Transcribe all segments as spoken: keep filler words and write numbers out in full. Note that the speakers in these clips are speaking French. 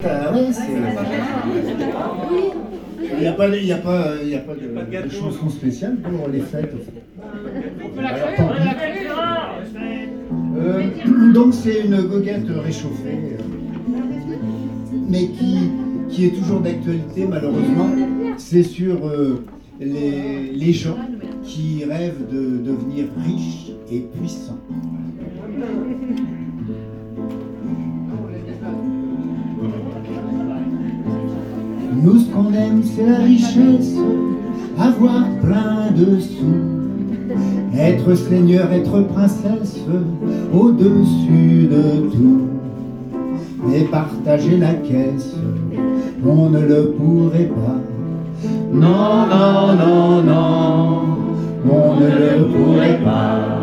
Ah ouais, c'est... Il n'y a pas, il y a pas, il y a pas de, de chanson spéciale pour les fêtes. Alors, tant pis. Euh, donc c'est une goguette réchauffée, euh, mais qui, qui est toujours d'actualité malheureusement. C'est sur euh, les, les gens qui rêvent de devenir riches et puissants. Nous, ce qu'on aime, c'est la richesse, avoir plein de sous, être seigneur, être princesse, au-dessus de tout. Mais partager la caisse, on ne le pourrait pas. Non, non, non, non, on ne le pourrait pas.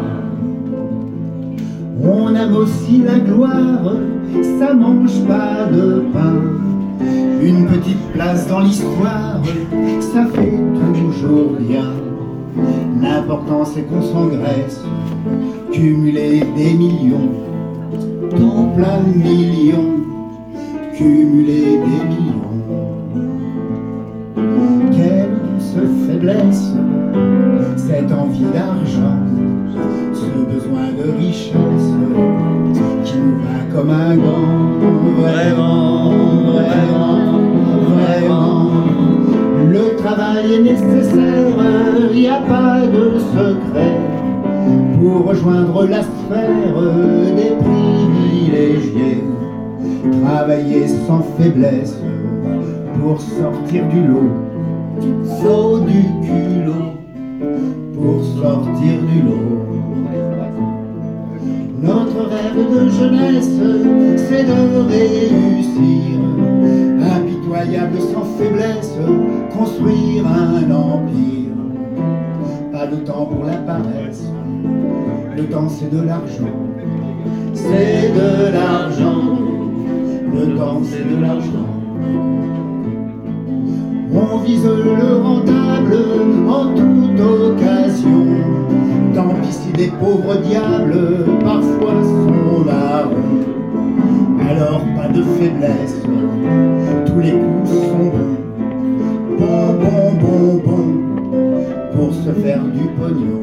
On aime aussi la gloire, ça mange pas de pain. Une petite place dans l'histoire, ça fait toujours bien. L'important c'est qu'on s'engraisse, cumuler des millions, tout plein de millions, cumuler des millions. Quelle douce faiblesse, cette envie d'argent, ce besoin de richesse qui nous va comme un gant. Vraiment, vraiment, vraiment, le travail est nécessaire, il n'y a pas de secret pour rejoindre la sphère des privilégiés. Travailler sans faiblesse pour sortir du lot, faut du culot pour sortir du lot. Notre rêve de jeunesse, c'est de réussir, impitoyable sans faiblesse, construire un empire. Pas de temps pour la paresse, le temps c'est de l'argent, c'est de l'argent, le temps c'est de l'argent. On vise le rentable en toute occasion. Tant pis si des pauvres diables parfois sont larrons. Alors pas de faiblesse, tous les coups sont bons. Bon, bon, bon, bon, pour se faire du pognon.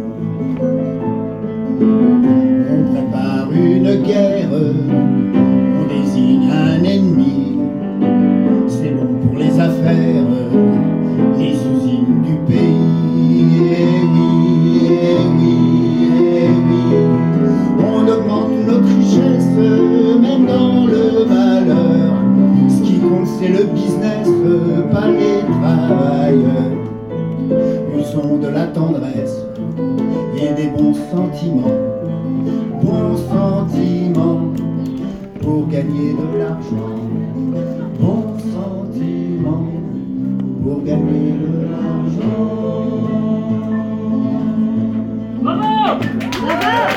On prépare une guerre, on désigne un ennemi. C'est bon pour les affaires, les usines du pays. Eh oui, eh oui, eh oui. On augmente notre richesse, même dans le malheur. Ce qui compte c'est le business, pas les travailleurs. Usons de la tendresse et des bons sentiments. Bons sentiments pour gagner de l'argent. Bons sentiments pour gagner de l'argent. Bravo! Bravo!